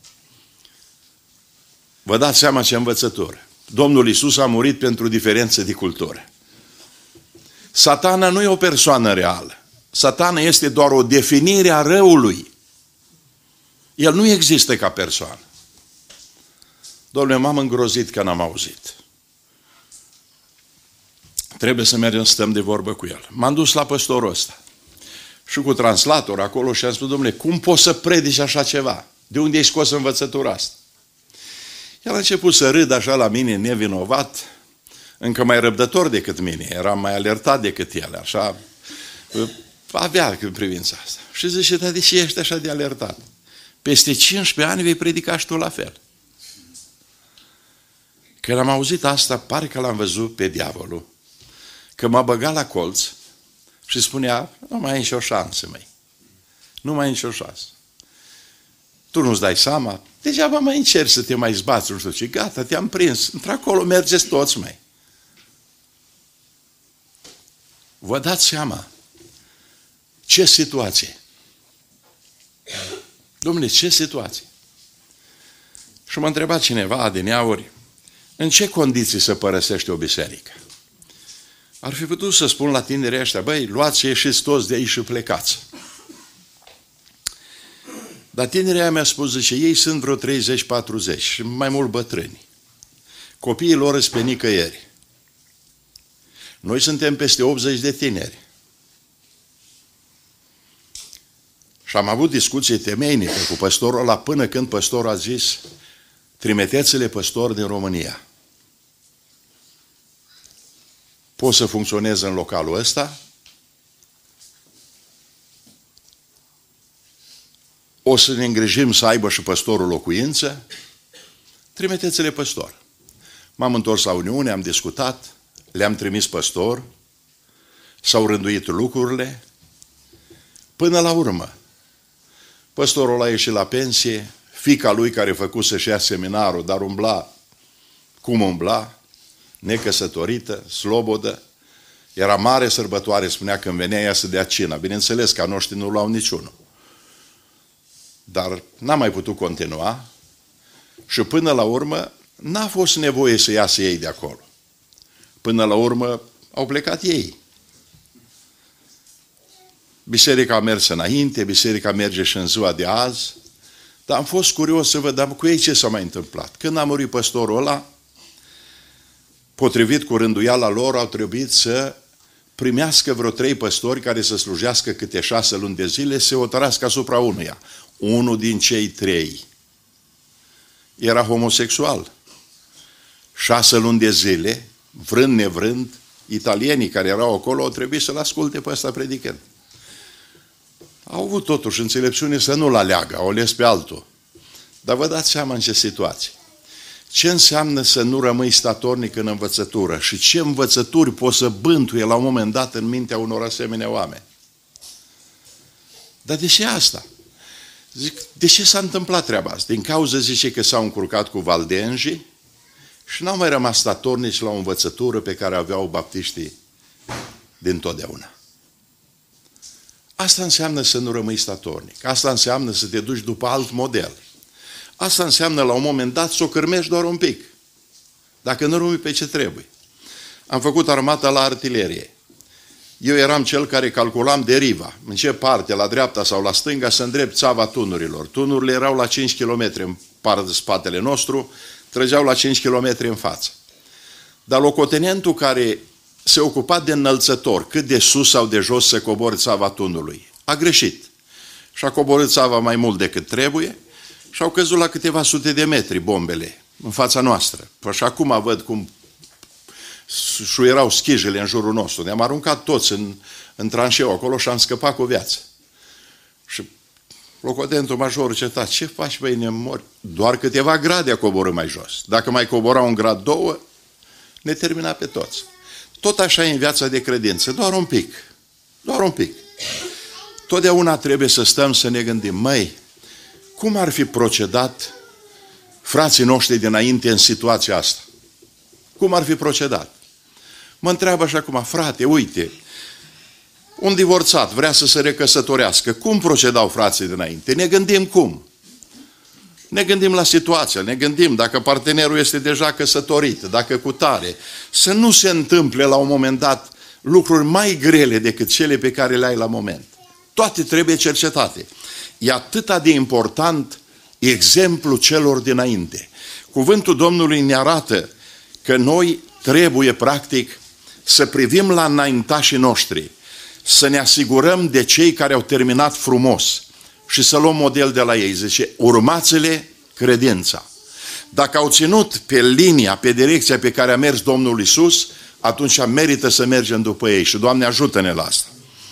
Vă dați seama ce învățătură. Domnul Iisus a murit pentru diferențe de cultură. Satana nu e o persoană reală. Satana este doar o definire a răului. El nu există ca persoană. Dom'le, m-am îngrozit că n-am auzit. Trebuie să mergem să stăm de vorbă cu el. M-am dus la păstorul ăsta. Și cu translator acolo și am spus, dom'le, cum poți să predici așa ceva? De unde ai scos învățătura asta? El a început să râd așa la mine, nevinovat, încă mai răbdător decât mine, era mai alertat decât el, așa, avea în privința asta. Și zice, dar de ce ești așa de alertat? Peste cincisprezece ani vei predica și tu la fel. Când am auzit asta, parcă l-am văzut pe diavolul, că m-a băgat la colț și spunea, nu mai ai nicio șansă, măi. Nu mai ai nicio șansă. Tu nu-ți dai seama, degeaba mai încerci să te mai zbați, nu știu ce, gata, te-am prins, într-acolo mergeți toți, măi. Vă dați seama ce situație. Dom'le, ce situație. Și m-a întrebat cineva adineauri, în ce condiții să părăsești o biserică? Ar fi putut să spun la tinerii ăștia, băi, luați și ieșiți toți de aici și plecați. Dar tinerii aia mi-a spus, zice, ei sunt vreo treizeci patruzeci și mai mult bătrâni. Copiii lor sunt pe nicăieri. Noi suntem peste optzeci de tineri. Și am avut discuții temeinică cu păstorul ăla până când păstorul a zis, trimiteți-le păstori din România. Pot să funcționeze în localul ăsta? O să ne îngrijim să aibă și păstorul locuință? Trimiteți-le păstor. M-am întors la Uniune, am discutat, le-am trimis păstor, s-au rânduit lucrurile. Până la urmă, păstorul a ieșit la pensie, fiica lui care făcuse și ea seminarul, dar umbla cum umbla, necăsătorită, slobodă, era mare sărbătoare, spunea când venea ea să dea cina. Bineînțeles că a noștri nu luau niciunul. Dar n-a mai putut continua și până la urmă n-a fost nevoie să iasă ei de acolo. Până la urmă au plecat ei. Biserica a mers înainte, biserica merge și în ziua de azi, dar am fost curios să văd cu ei ce s-a mai întâmplat. Când a murit păstorul ăla, potrivit cu rânduiala lor, au trebuit să primească vreo trei păstori care să slujească câte șase luni de zile, se hotărască asupra unuia. Unul din cei trei era homosexual. Șase luni de zile, vrând nevrând, italienii care erau acolo au trebuit să-l asculte pe ăsta predicând. Au avut totuși înțelepciune să nu-l aleagă, au ales pe altul. Dar vă dați seama în ce situație. Ce înseamnă să nu rămâi statornic în învățătură și ce învățături poți să bântuie la un moment dat în mintea unor asemenea oameni. Dar de ce asta? Zic, de ce s-a întâmplat treaba asta? Din cauza, zice, că s-au încurcat cu valdenjii și n-au mai rămas statornici la o învățătură pe care aveau baptiștii din totdeauna. Asta înseamnă să nu rămâi statornic. Asta înseamnă să te duci după alt model. Asta înseamnă la un moment dat să o cârmești doar un pic. Dacă nu rămâi pe ce trebuie. Am făcut armata la artilerie. Eu eram cel care calculam deriva. În ce parte, la dreapta sau la stânga, să îndrept țava tunurilor. Tunurile erau la cinci kilometri în partea spatele nostru, trăgeau la cinci kilometri în față. Dar locotenentul care se ocupa de înălțător, cât de sus sau de jos să cobori țava tunului, a greșit. Și a coborât țava mai mult decât trebuie și au căzut la câteva sute de metri bombele în fața noastră. Păi și acum văd cum șuierau schijele în jurul nostru. Ne-am aruncat toți în, în tranșeu acolo și am scăpat cu viață. Și locotenentul major ceta, ce faci, băi, ne mori? Doar câteva grade a coborât mai jos. Dacă mai cobora un grad, două, ne termina pe toți. Tot așa e în viața de credință, doar un pic. Doar un pic. Totdeauna trebuie să stăm să ne gândim, măi, cum ar fi procedat frații noștri dinainte în situația asta? Cum ar fi procedat? Mă întreabă așa acum, frate, uite, un divorțat vrea să se recăsătorească. Cum procedau frații dinainte? Ne gândim cum. Ne gândim la situația, ne gândim dacă partenerul este deja căsătorit, dacă cu tare. Să nu se întâmple la un moment dat lucruri mai grele decât cele pe care le ai la moment. Toate trebuie cercetate. E atât de important exemplul celor dinainte. Cuvântul Domnului ne arată că noi trebuie, practic, să privim la înaintașii noștri, să ne asigurăm de cei care au terminat frumos și să luăm model de la ei. Zice, urmați-le credința. Dacă au ținut pe linia, pe direcția pe care a mers Domnul Iisus, atunci merită să mergem după ei și Doamne ajută-ne la asta.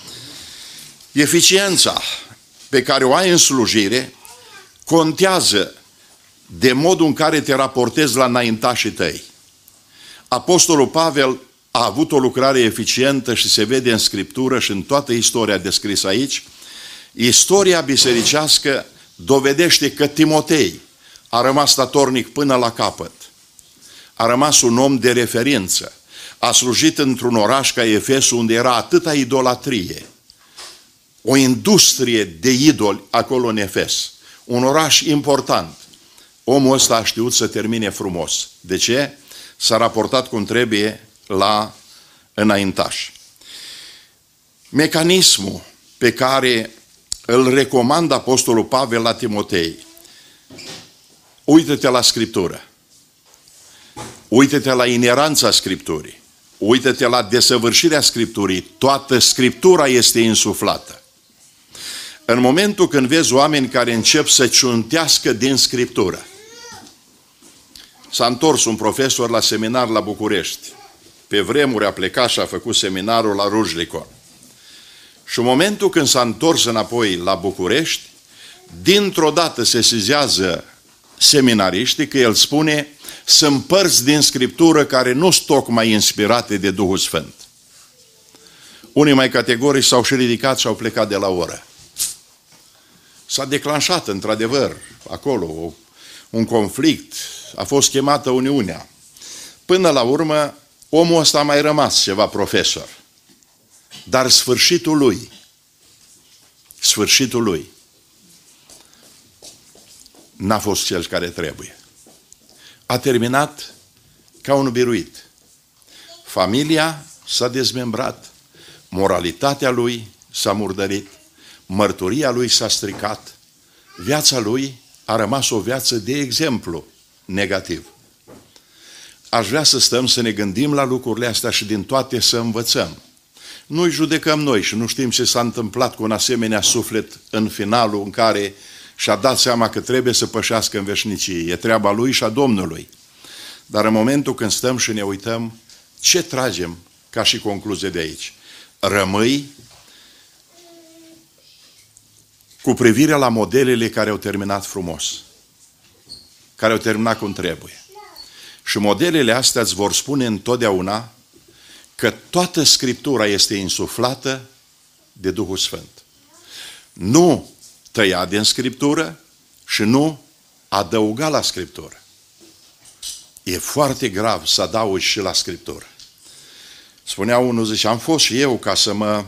Eficiența pe care o ai în slujire contează de modul în care te raportezi la înaintașii tăi. Apostolul Pavel a avut o lucrare eficientă și se vede în Scriptură și în toată istoria descrisă aici. Istoria bisericească dovedește că Timotei a rămas statornic până la capăt. A rămas un om de referință. A slujit într-un oraș ca Efesul, unde era atâta idolatrie. O industrie de idoli acolo în Efes. Un oraș important. Omul ăsta a știut să termine frumos. De ce? S-a raportat cum trebuie la înaintași. Mecanismul pe care îl recomandă Apostolul Pavel la Timotei. Uită-te la Scriptură. Uită-te la ineranța Scripturii. Uită-te la desăvârșirea Scripturii. Toată Scriptura este insuflată. În momentul când vezi oameni care încep să ciuntească din Scriptură. S-a întors un profesor la seminar la București. Pe vremuri a plecat și a făcut seminarul la Rujlicon. Și în momentul când s-a întors înapoi la București, dintr-o dată se sizează seminariștii că el spune: sunt părți din Scriptură care nu sunt tocmai inspirate de Duhul Sfânt. Unii mai categorici s-au și ridicat și au plecat de la oră. S-a declanșat într-adevăr acolo un conflict, a fost chemată Uniunea. Până la urmă, omul ăsta a mai rămas ceva profesor. Dar sfârșitul lui, sfârșitul lui, n-a fost cel care trebuie. A terminat ca un biruit. Familia s-a dezmembrat, moralitatea lui s-a murdărit, mărturia lui s-a stricat, viața lui a rămas o viață de exemplu negativ. Aș vrea să stăm să ne gândim la lucrurile astea și din toate să învățăm. Nu-i judecăm noi și nu știm ce s-a întâmplat cu un asemenea suflet în finalul în care și-a dat seama că trebuie să pășească în veșnicie. E treaba lui și a Domnului. Dar în momentul când stăm și ne uităm, ce tragem ca și concluzie de aici? Rămâi cu privire la modelele care au terminat frumos, care au terminat cum trebuie. Și modelele astea îți vor spune întotdeauna că toată Scriptura este insuflată de Duhul Sfânt. Nu tăia din Scriptură și nu adăuga la Scriptură. E foarte grav să adaugi și la Scriptură. Spunea unul, zice, am fost și eu ca să mă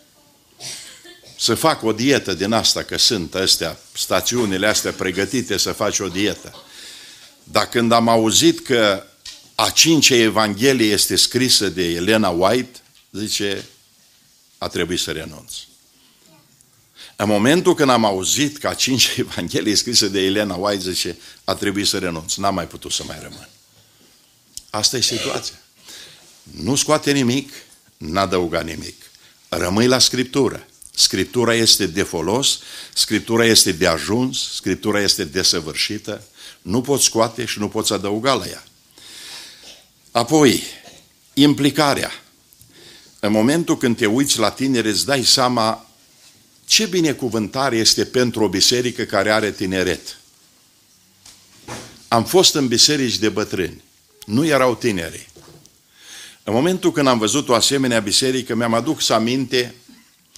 să fac o dietă din asta, că sunt astea, stațiunile astea pregătite să faci o dietă. Dar când am auzit că a cincea Evanghelie este scrisă de Elena White, zice, a trebuit să renunț. În momentul când am auzit că a cincea Evanghelie este scrisă de Elena White, zice, a trebuit să renunț, n-am mai putut să mai rămân. Asta e situația. Nu scoate nimic, n-adăuga nimic. Rămâi la Scriptură. Scriptura este de folos, Scriptura este de ajuns, Scriptura este desăvârșită, nu poți scoate și nu poți adăuga la ea. Apoi, implicarea. În momentul când te uiți la tineri, îți dai seama ce binecuvântare este pentru o biserică care are tineret. Am fost în biserici de bătrâni, nu erau tineri. În momentul când am văzut o asemenea biserică, mi-am adus aminte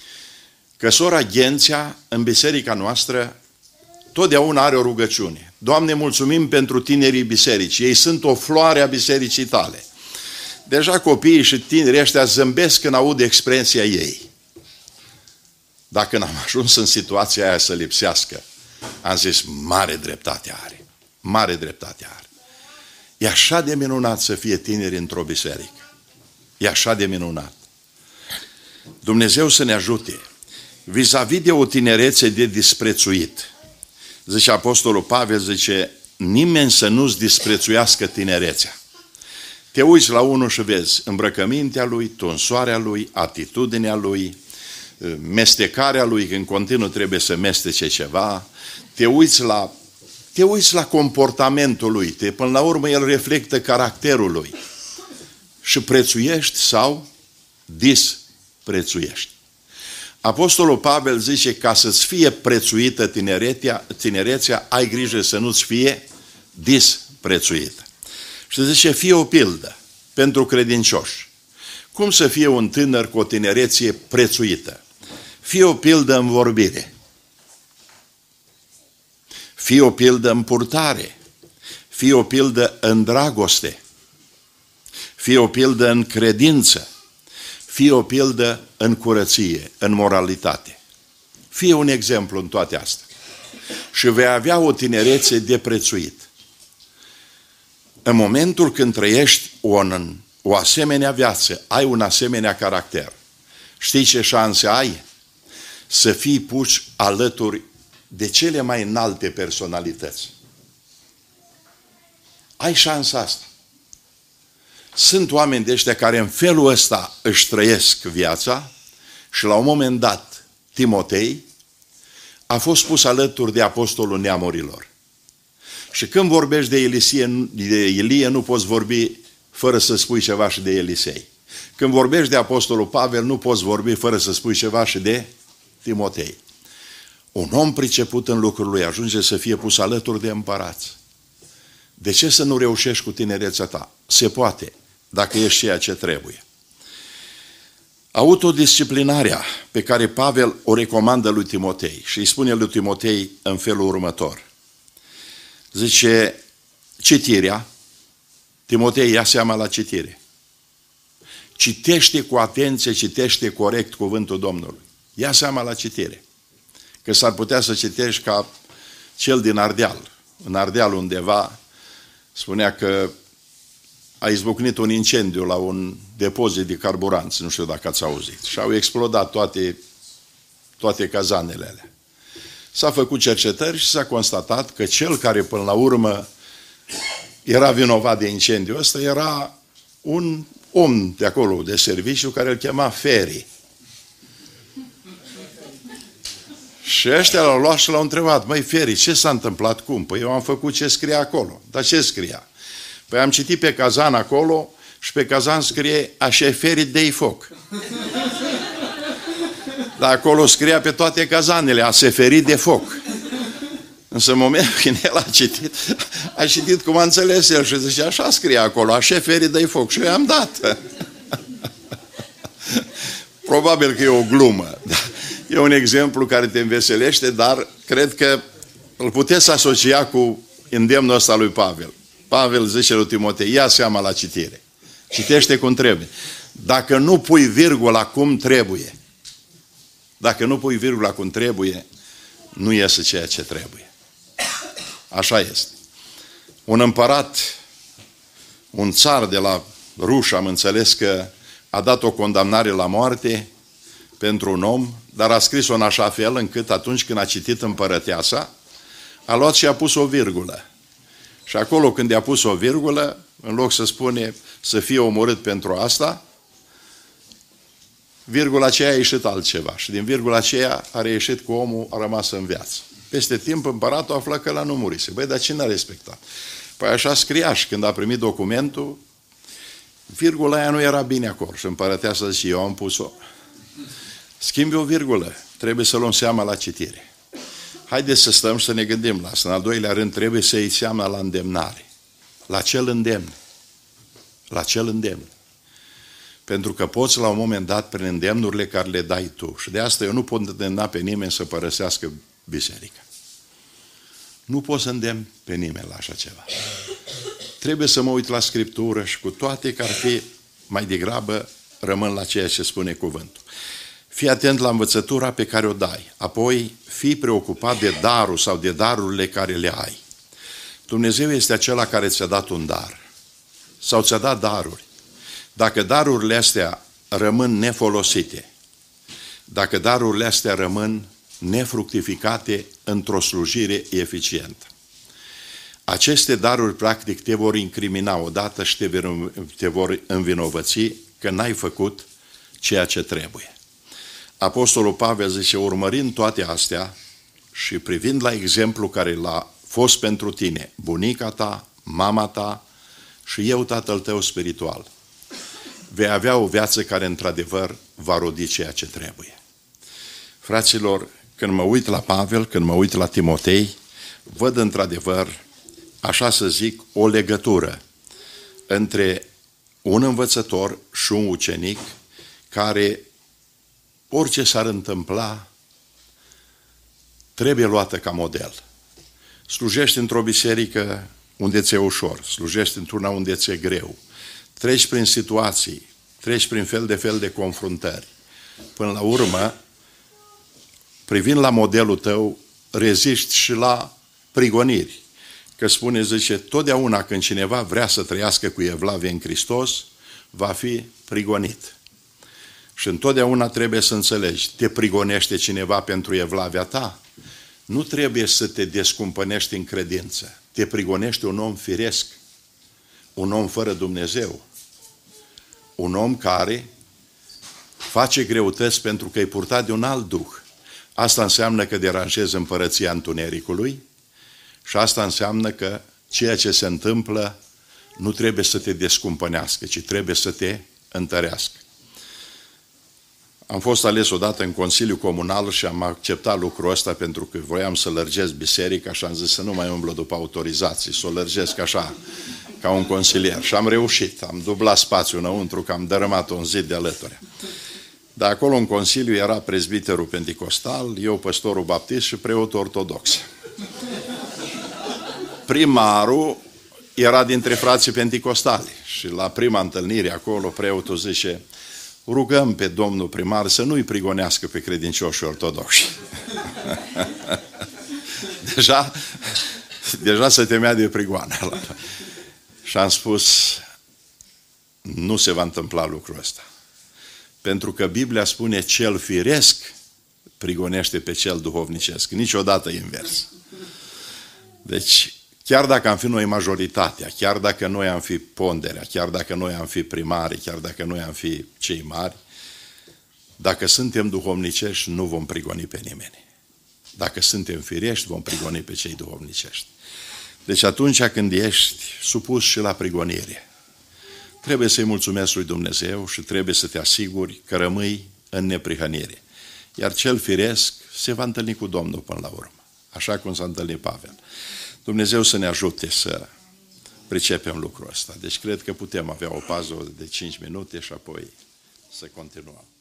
că sora Ghențea, în biserica noastră, totdeauna are o rugăciune. Doamne, mulțumim pentru tinerii biserici. Ei sunt o floare a bisericii tale. Deja copiii și tinerii ăștia zâmbesc când aud expresia ei. Dacă n-am ajuns în situația aia să lipsească, am zis, mare dreptate are. Mare dreptate are. E așa de minunat să fie tineri într-o biserică. E așa de minunat. Dumnezeu să ne ajute. Vis-a-vis de o tinerețe de disprețuit. Zice Apostolul Pavel, zice, nimeni să nu-ți disprețuiască tinerețea. Te uiți la unul și vezi îmbrăcămintea lui, tunsoarea lui, atitudinea lui, mestecarea lui, că în continuu trebuie să mestece ceva, te uiți la, te uiți la comportamentul lui, te, până la urmă el reflectă caracterul lui și prețuiești sau disprețuiești. Apostolul Pavel zice, ca să-ți fie prețuită tinerețea, tinerețea, ai grijă să nu-ți fie disprețuită. Și zice, fie o pildă pentru credincioși. Cum să fie un tânăr cu o tinereție prețuită? Fie o pildă în vorbire. Fie o pildă în purtare. Fie o pildă în dragoste. Fie o pildă în credință. Fie o pildă în curăție, în moralitate. Fie un exemplu în toate astea. Și vei avea o tinerețe de prețuit. În momentul când trăiești o, o asemenea viață, ai un asemenea caracter, știi ce șanse ai? Să fii pus alături de cele mai înalte personalități. Ai șansa asta. Sunt oameni de ăștia care în felul ăsta își trăiesc viața și la un moment dat Timotei a fost pus alături de apostolul neamurilor. Și când vorbești de Elisie, de Ilie, nu poți vorbi fără să spui ceva și de Elisei. Când vorbești de apostolul Pavel, nu poți vorbi fără să spui ceva și de Timotei. Un om priceput în lucrul lui ajunge să fie pus alături de împărați. De ce să nu reușești cu tinerețea ta? Se poate, dacă ești ceea ce trebuie. Autodisciplinarea pe care Pavel o recomandă lui Timotei și îi spune lui Timotei în felul următor. Zice, citirea, Timotei, ia seama la citire. Citește cu atenție, citește corect cuvântul Domnului. Ia seama la citire. Că s-ar putea să citești ca cel din Ardeal. În Ardeal undeva spunea că a izbucnit un incendiu la un depozit de carburanți, nu știu dacă ați auzit, și au explodat toate, toate cazanele alea. S-a făcut cercetări și s-a constatat că cel care până la urmă era vinovat de incendiu ăsta era un om de acolo, de serviciu, care îl chema Feri. Și ăștia l-au luat și l-au întrebat, măi Feri, ce s-a întâmplat, cum? Păi eu am făcut ce scria acolo. Dar ce scria? Păi am citit pe cazan acolo și pe cazan scrie așa Feri dei foc. Dar acolo scria pe toate cazanele, a se feri de foc. Însă în momentul când el a citit, a citit cum a înțeles el și zice, așa scrie acolo, a șeferii dă-i foc. Și eu i-am dat. Probabil că e o glumă. E un exemplu care te înveselește, dar cred că îl puteți asocia cu îndemnul ăsta lui Pavel. Pavel zice lui Timotei, ia seama la citire. Citește cum trebuie. Dacă nu pui virgula cum trebuie, dacă nu pui virgula cum trebuie, nu iese ceea ce trebuie. Așa este. Un împărat, un țar de la ruși, am înțeles că a dat o condamnare la moarte pentru un om, dar a scris-o în așa fel încât atunci când a citit împărăteasa, a luat și a pus o virgulă. Și acolo când i-a pus o virgulă, în loc să spune să fie omorât pentru asta, virgula aceea a ieșit altceva. Și din virgula aceea a reieșit că omul a rămas în viață. Peste timp împăratul află că ăla nu murise. Băi, dar cine a respectat? Păi așa scria și când a primit documentul, virgula aia nu era bine acolo. Și împărăteasa zice, eu am pus-o. Schimbi o virgulă. Trebuie să luăm seama la citire. Haideți să stăm și să ne gândim la asta. În al doilea rând, trebuie să iei seama la îndemnare. La cel îndemn. La cel îndemn. Pentru că poți la un moment dat prin îndemnurile care le dai tu. Și de asta eu nu pot îndemna pe nimeni să părăsească biserica. Nu pot să îndemn pe nimeni la așa ceva. Trebuie să mă uit la Scriptură și cu toate că ar fi mai degrabă rămân la ceea ce spune cuvântul. Fii atent la învățătura pe care o dai. Apoi fii preocupat de darul sau de darurile care le ai. Dumnezeu este acela care ți-a dat un dar. Sau ți-a dat daruri. Dacă darurile astea rămân nefolosite, dacă darurile astea rămân nefructificate într-o slujire eficientă, aceste daruri practic te vor incrimina odată și te vor învinovăți că n-ai făcut ceea ce trebuie. Apostolul Pavel zice, urmărind toate astea și privind la exemplu care l-a fost pentru tine, bunica ta, mama ta și eu, tatăl tău spiritual, vei avea o viață care într-adevăr va rodi ceea ce trebuie. Fraților, când mă uit la Pavel, când mă uit la Timotei, văd într-adevăr, așa să zic, o legătură între un învățător și un ucenic care, orice s-ar întâmpla, trebuie luată ca model. Slujești într-o biserică unde ți-e ușor, slujești într-una unde ți-e greu, treci prin situații, treci prin fel de fel de confruntări. Până la urmă, privind la modelul tău, reziști și la prigoniri. Că spune, zice, totdeauna când cineva vrea să trăiască cu evlavie în Hristos, va fi prigonit. Și întotdeauna trebuie să înțelegi, te prigonește cineva pentru evlavia ta? Nu trebuie să te descumpănești în credință. Te prigonește un om firesc, un om fără Dumnezeu, un om care face greutăți pentru că e purtat de un alt duh. Asta înseamnă că deranjezi împărăția întunericului și asta înseamnă că ceea ce se întâmplă nu trebuie să te descumpănească, ci trebuie să te întărească. Am fost ales odată în Consiliul Comunal și am acceptat lucrul ăsta pentru că voiam să lărgesc biserica și am zis să nu mai umblă după autorizații, să o lărgesc așa, ca un consilier. Și am reușit, am dublat spațiul înăuntru, că am dărâmat un zid de alături. Dar acolo în Consiliu era prezbiterul penticostal, eu păstorul baptist și preotul ortodox. Primarul era dintre frații penticostali și la prima întâlnire acolo preotul zice, rugăm pe domnul primar să nu-i prigonească pe credincioșii ortodoxi. deja, deja se temea de prigoană. Și am spus, nu se va întâmpla lucrul ăsta. Pentru că Biblia spune, cel firesc prigonește pe cel duhovnicesc. Niciodată invers. Deci, chiar dacă am fi noi majoritatea, chiar dacă noi am fi ponderea, chiar dacă noi am fi primari, chiar dacă noi am fi cei mari, dacă suntem duhovnicești, nu vom prigoni pe nimeni. Dacă suntem firești, vom prigoni pe cei duhovnicești. Deci atunci când ești supus și la prigonire, trebuie să-i mulțumesc lui Dumnezeu și trebuie să te asiguri că rămâi în neprihănire. Iar cel firesc se va întâlni cu Domnul până la urmă, așa cum s-a întâlnit Pavel. Dumnezeu să ne ajute să pricepem lucrul ăsta. Deci cred că putem avea o pauză de cinci minute și apoi să continuăm.